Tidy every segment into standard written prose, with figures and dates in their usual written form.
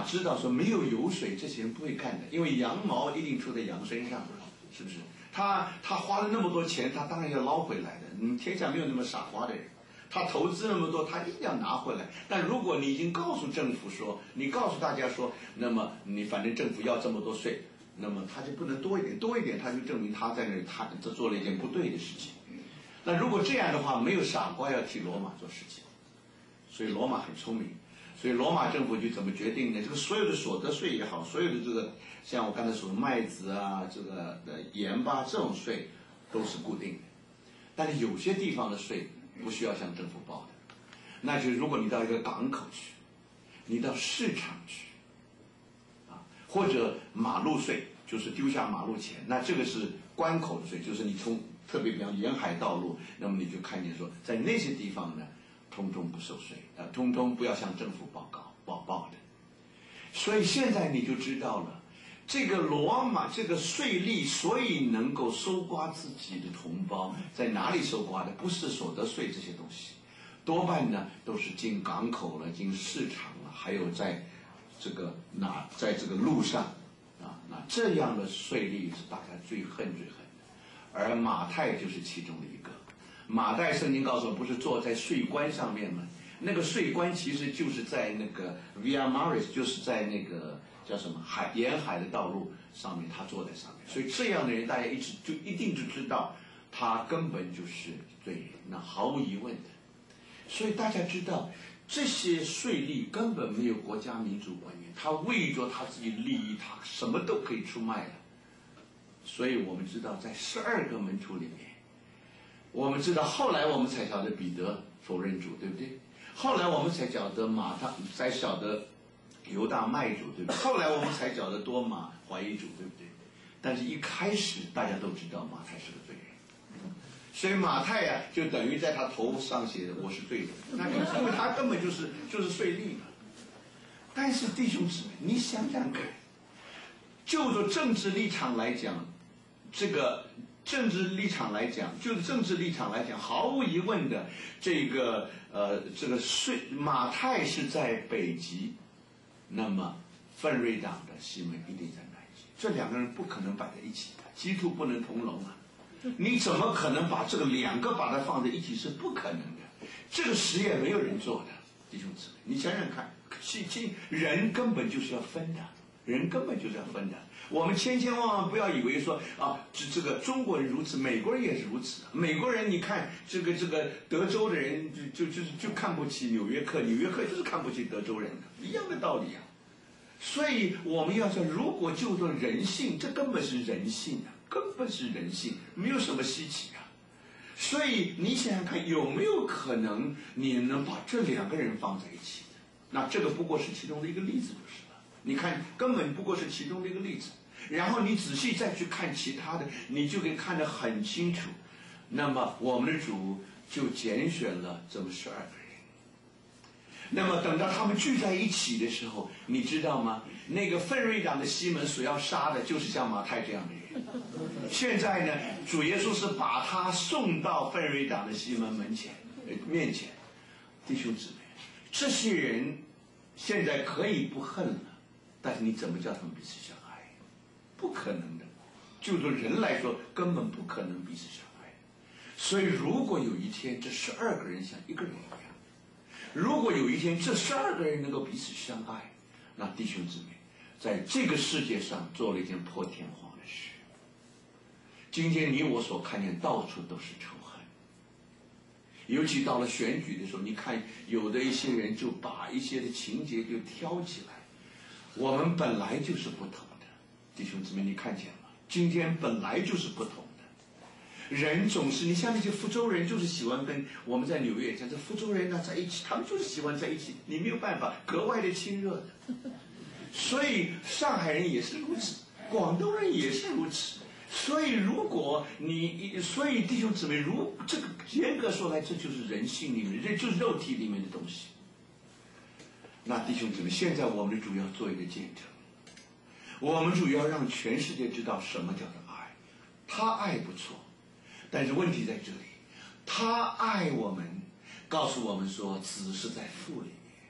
马知道说没有油水，这些人不会干的，因为羊毛一定出在羊身上，是不是？他花了那么多钱，他当然要捞回来的。天下没有那么傻瓜的人，他投资那么多，他一定要拿回来。但如果你已经告诉政府说，你告诉大家说，那么你反正政府要这么多税，那么他就不能多一点，多一点他就证明他在那里他这做了一件不对的事情。那如果这样的话，没有傻瓜要替罗马做事情，所以罗马很聪明。所以罗马政府就怎么决定呢？这个所有的所得税也好，所有的这个像我刚才说的麦子啊，这个盐巴这种税都是固定的，但是有些地方的税不需要向政府报的，那就是如果你到一个港口去，你到市场去，啊，或者马路税，就是丢下马路钱，那这个是关口的税，就是你从特别比方沿海道路，那么你就看见说，在那些地方呢，通通不收税，通通不要向政府报的。所以现在你就知道了，这个罗马这个税吏，所以能够搜刮自己的同胞，在哪里搜刮的？不是所得税这些东西，多半呢都是进港口了，进市场了，还有在这个路上啊，那这样的税吏是大家最恨的。而马太就是其中的一个。马太圣经告诉我，不是坐在税关上面吗？那个税关其实就是在那个 Via Maris， 就是在那个叫什么沿海的道路上面，他坐在上面。所以这样的人，大家一定就知道，他根本就是罪人，那毫无疑问的。所以大家知道，这些税吏根本没有国家民主观念，他为着他自己的利益，他什么都可以出卖了。所以我们知道，在12个门徒里面，我们知道后来我们才晓得彼得否认主，对不对？后来我们才晓得才晓得犹大卖主，对不对？后来我们才晓得多马怀疑主，对不对？但是一开始大家都知道马太是个罪人，所以马太啊，就等于在他头上写的我是罪人，那因为他根本就是税吏嘛。但是弟兄姊妹，你想想看，就着政治立场来讲，就是政治立场来讲，毫无疑问的，这个马太是在北极，那么奋锐党的西门一定在南极，这两个人不可能摆在一起的，鸡兔不能同笼啊！你怎么可能把这个两个把它放在一起？是不可能的，这个实验没有人做的，弟兄姊妹，你想想看，人根本就是要分的。人根本就是要分的，我们千万不要以为说啊，这个中国人如此，美国人也是如此。美国人你看这个德州的人就看不起纽约客，纽约客就是看不起德州人的，一样的道理啊。所以我们要说，如果就做人性，这根本是人性啊，根本是人性，没有什么稀奇啊。所以你想想看，有没有可能你能把这两个人放在一起的？那这个不过是其中的一个例子，就是了。你看，根本不过是其中的一个例子，然后你仔细再去看其他的，你就可以看得很清楚。那么我们的主就拣选了这么12个人。那么等到他们聚在一起的时候，你知道吗？那个奋锐党的西门所要杀的就是像马太这样的人。现在呢，主耶稣是把他送到奋锐党的西门面前。弟兄姊妹，这些人现在可以不恨了，但是你怎么叫他们彼此相爱？不可能的，就着人来说，根本不可能彼此相爱。所以如果有一天这12个人像一个人一样，如果有一天这12个人能够彼此相爱，那弟兄姊妹，在这个世界上做了一件破天荒的事。今天你我所看见到处都是仇恨，尤其到了选举的时候，你看有的一些人就把一些的情节就挑起来。我们本来就是不同的，弟兄姊妹，你看见了吗？今天本来就是不同的。人总是，你像那些福州人，就是喜欢跟我们在纽约讲，这福州人呢在一起，他们就是喜欢在一起，你没有办法，格外的亲热的。所以上海人也是如此，广东人也是如此。所以所以弟兄姊妹，这个严格说来，这就是人性里面，这就是肉体里面的东西。那弟兄姊妹，现在我们的主要做一个见证，我们主要让全世界知道什么叫做爱。他爱不错，但是问题在这里，他爱我们，告诉我们说子是在父里面，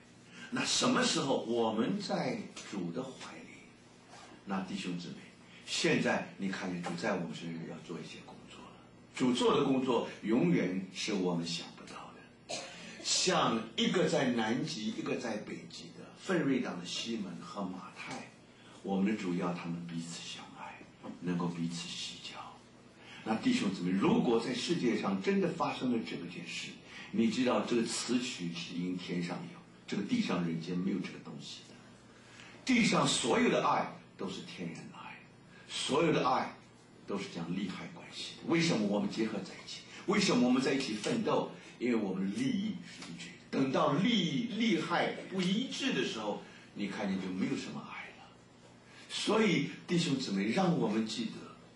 那什么时候我们在主的怀里？那弟兄姊妹，现在你看见主在我们身上要做一些工作了。主做的工作永远是我们想不到的。像一个在南极，一个在北极的奋锐党的西门和马太，我们的主要他们彼此相爱，能够彼此洗脚。那弟兄姊妹，如果在世界上真的发生了这么件事，你知道这个词曲只因天上有，这个地上人间没有这个东西的。地上所有的爱都是天然的爱，所有的爱都是讲利害关系的。为什么我们结合在一起？为什么我们在一起奋斗？因为我们的利益是一致的。等到利害不一致的时候，你看见就没有什么爱了。所以弟兄姊妹，让我们记得，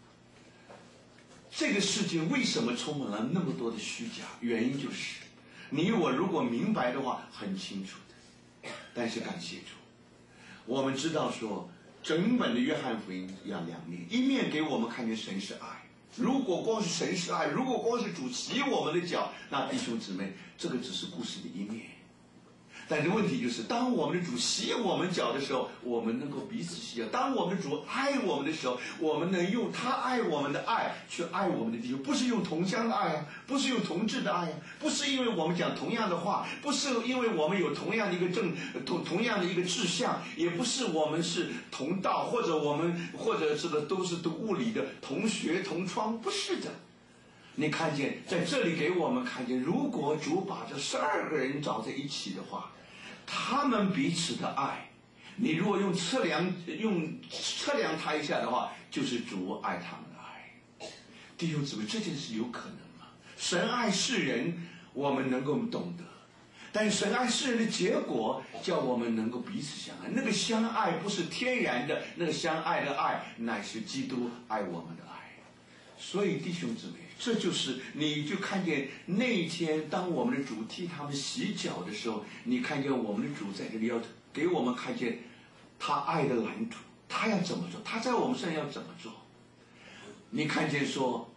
这个世界为什么充满了那么多的虚假？原因就是你我如果明白的话很清楚的。但是感谢主，我们知道说整本的约翰福音要两面，一面给我们看见神是爱。如果光是神是爱，如果光是主洗我们的脚，那弟兄姊妹，这个只是故事的一面。但是问题就是，当我们的主洗我们脚的时候，我们能够彼此洗脚；当我们的主爱我们的时候，我们能用他爱我们的爱去爱我们的弟兄，不是用同乡的爱啊，不是用同志的爱啊，不是因为我们讲同样的话，不是因为我们有同样的一个同样的一个志向，也不是我们是同道，或者这个都是读物理的同学同窗，不是的。你看见在这里给我们看见，如果主把这12个人找在一起的话，他们彼此的爱，你如果用测量他一下的话，就是主爱他们的爱。弟兄姊妹，这件事有可能吗？神爱世人，我们能够懂得，但神爱世人的结果叫我们能够彼此相爱。那个相爱不是天然的，那个相爱的爱乃是基督爱我们的爱。所以弟兄姊妹，这就是你就看见那一天，当我们的主替他们洗脚的时候，你看见我们的主在这里要给我们看见他爱的蓝图，他要怎么做，他在我们身上要怎么做。你看见说，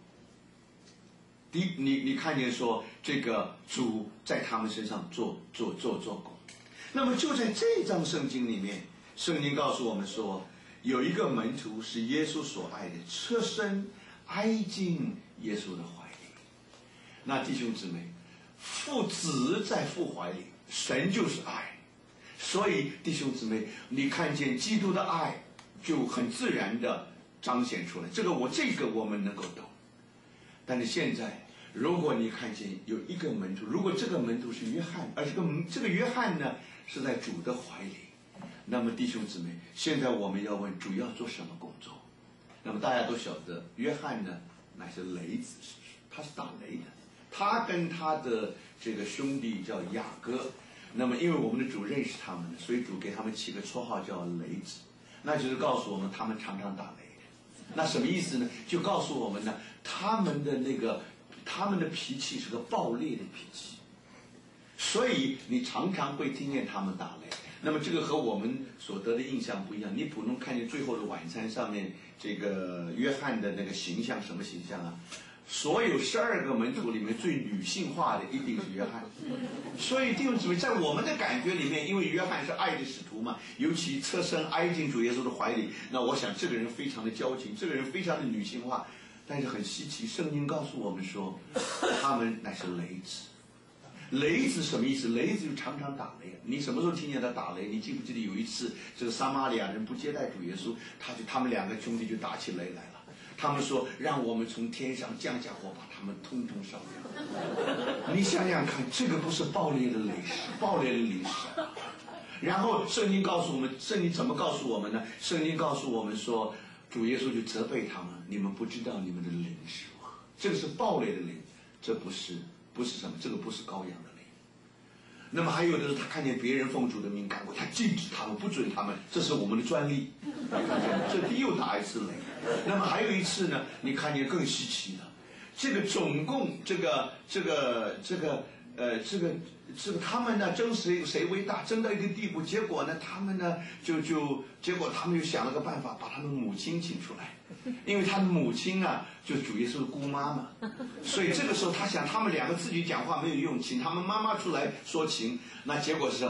你看见说这个主在他们身上做工。那么就在这章圣经里面，圣经告诉我们说，有一个门徒是耶稣所爱的，侧身挨进耶稣的怀里。那弟兄姊妹，父子在父怀里，神就是爱。所以弟兄姊妹，你看见基督的爱就很自然的彰显出来，这个我们能够懂。但是现在如果你看见有一个门徒，如果这个门徒是约翰，而这个约翰呢是在主的怀里，那么弟兄姊妹，现在我们要问主要做什么工作？那么大家都晓得，约翰呢乃是雷子，是不是？他是打雷的，他跟他的这个兄弟叫雅各。那么因为我们的主认识他们，所以主给他们起个绰号叫雷子，那就是告诉我们他们常常打雷的。那什么意思呢？就告诉我们呢，他们的脾气是个暴烈的脾气，所以你常常会听见他们打雷。那么这个和我们所得的印象不一样。你普通看见最后的晚餐上面这个约翰的那个形象，什么形象啊？所有12个门徒里面最女性化的一定是约翰。所以弟兄姊妹，在我们的感觉里面，因为约翰是爱的使徒嘛，尤其侧身挨进主耶稣的怀里，那我想这个人非常的矫情，这个人非常的女性化。但是很稀奇，圣经告诉我们说，他们乃是雷子。雷子什么意思？雷子就常常打雷。你什么时候听见他打雷？你记不记得有一次，这个撒玛利亚人不接待主耶稣，他们2个兄弟就打起雷来了。他们说，让我们从天上降下火，把他们通通烧掉。你想想看，这个不是暴烈的雷势，暴烈的雷势。然后圣经告诉我们，圣经怎么告诉我们呢？圣经告诉我们说，主耶稣就责备他们，你们不知道你们的灵是如何。这个是暴烈的灵，这不是什么，这个不是羔羊的灵。那么还有的是他看见别人奉主的名赶过，他禁止他们，不准他们，这是我们的专利。这又打一次雷。那么还有一次呢，你看见更稀奇的，这个总共这个他们呢争谁为大，争到一个地步，结果呢他们呢结果他们就想了个办法，把他们母亲请出来，因为他的母亲啊就主耶稣的姑妈嘛，所以这个时候他想他们2个自己讲话没有用，请他们妈妈出来说情。那结果是什么呢？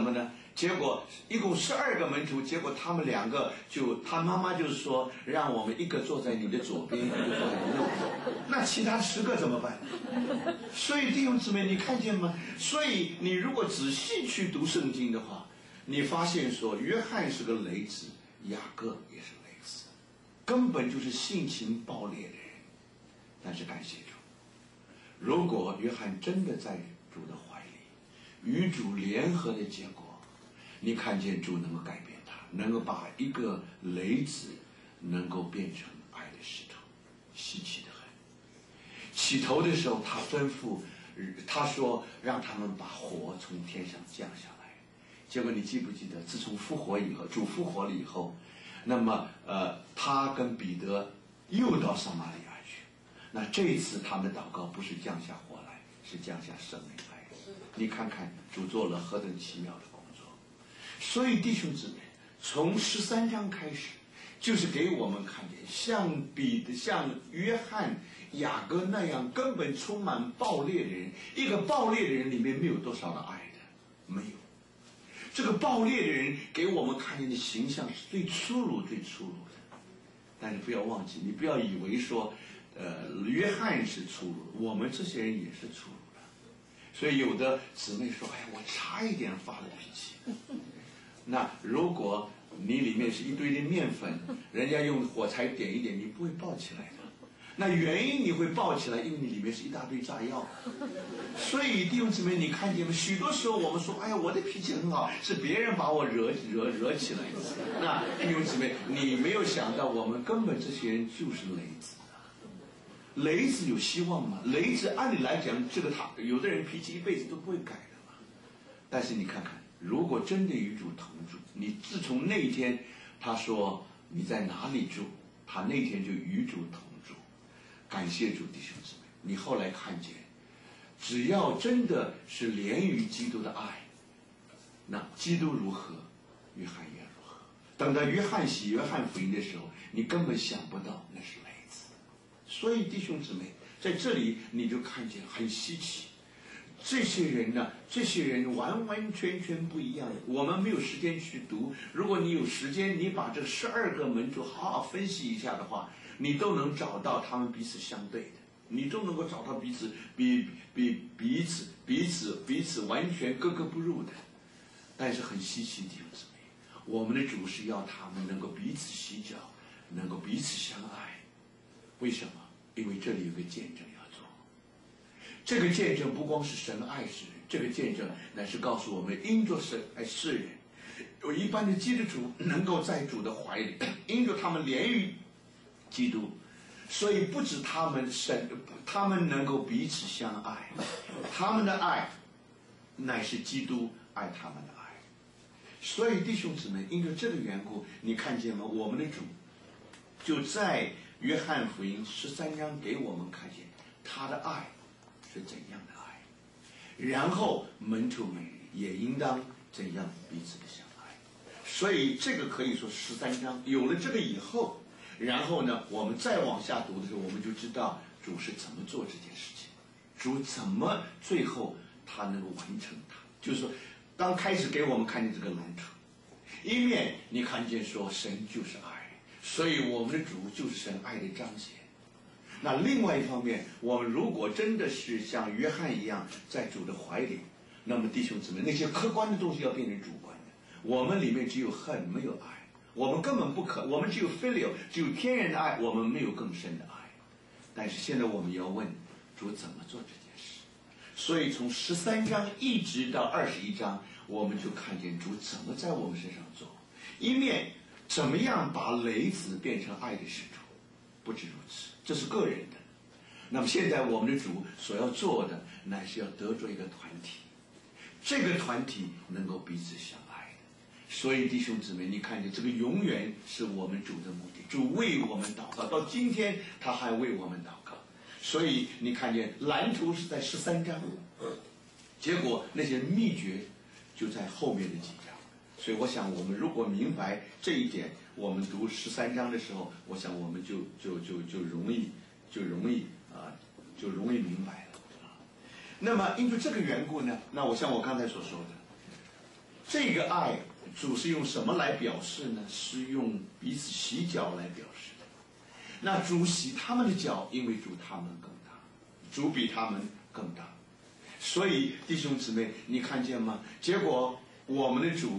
结果一共12个门徒，结果他们2个他妈妈就是说，让我们一个坐在你的左边，一个坐在你的右边，那其他10个怎么办？所以弟兄姊妹，你看见吗？所以你如果仔细去读圣经的话，你发现说，约翰是个雷子，雅各也是雷子，根本就是性情暴烈的人。但是感谢主，如果约翰真的在主的怀里，与主联合的结果，你看见主能够改变他，能够把一个雷子能够变成爱的石头，稀奇的很。起头的时候，他吩咐，他说让他们把火从天上降下来。结果你记不记得，自从复活以后，主复活了以后，那么他跟彼得又到撒玛利亚去。那这一次他们的祷告不是降下火来，是降下圣灵来。你看看主做了何等奇妙的工作。所以弟兄姊妹，从13章开始，就是给我们看见像约翰、雅各那样根本充满暴烈的人，一个暴烈的人里面没有多少的爱的，没有。这个暴烈的人给我们看见的形象是最粗鲁的。但是不要忘记，你不要以为说，约翰是粗鲁的，我们这些人也是粗鲁的。所以有的姊妹说：“哎呀，我差一点发了脾气。”那如果你里面是一堆的面粉，人家用火柴点一点，你不会爆起来的。那原因你会爆起来，因为你里面是一大堆炸药。所以弟兄姊妹，你看见吗？许多时候我们说：“哎呀，我的脾气很好，是别人把我惹起来的。”那弟兄姊妹，你没有想到，我们根本这些人就是雷子。雷子有希望吗？雷子按理来讲，有的人脾气一辈子都不会改的嘛。但是你看看，如果真的与主同住，你自从那一天他说你在哪里住，他那天就与主同住。感谢主，弟兄姊妹，你后来看见，只要真的是连于基督的爱，那基督如何，约翰也如何。等到约翰写约翰福音的时候，你根本想不到那是雷子。所以弟兄姊妹，在这里你就看见很稀奇。这些人完完全全不一样。我们没有时间去读，如果你有时间，你把这12个门徒好好分析一下的话，你都能找到他们彼此相对的，你都能够找到彼此完全格格不入的。但是很稀奇，弟兄姊妹，我们的主是要他们能够彼此洗脚，能够彼此相爱。为什么？因为这里有个见证要做。这个见证不光是神爱世人，这个见证乃是告诉我们，因着神爱世人，有一般的基督徒能够在主的怀里，因着他们连于基督，所以不止他们能够彼此相爱，他们的爱乃是基督爱他们的爱。所以弟兄姊妹，因着这个缘故，你看见吗？我们的主就在约翰福音13章给我们看见他的爱是怎样的爱，然后门徒们也应当怎样彼此的相爱。所以这个可以说13章有了这个以后，然后呢，我们再往下读的时候，我们就知道主是怎么做这件事情，主怎么最后他能够完成它。就是说，刚开始给我们看见这个蓝图，一面你看见说神就是爱，所以我们的主就是神爱的彰显。那另外一方面，我们如果真的是像约翰一样在主的怀里，那么弟兄姊妹，那些客观的东西要变成主观的。我们里面只有恨，没有爱。我们根本不可，我们只有 filial， 只有天然的爱，我们没有更深的爱。但是现在我们要问主怎么做这件事。所以从13章一直到21章，我们就看见主怎么在我们身上做，一面怎么样把雷子变成爱的使徒。不止如此，这是个人的。那么现在我们的主所要做的，乃是要得着一个团体，这个团体能够彼此相爱的。所以弟兄姊妹，你看见这个永远是我们主的目的。主为我们祷告，到今天他还为我们祷告。所以你看见蓝图是在13章，结果那些秘诀就在后面的几章。所以我想，我们如果明白这一点，我们读13章的时候，我想我们就容易明白了。那么因为这个缘故呢，那我像我刚才所说的， 这个爱，主是用什么来表示呢？是用彼此洗脚来表示的。那主洗他们的脚，因为主他们更大，主比他们更大。所以弟兄姊妹，你看见吗？结果我们的主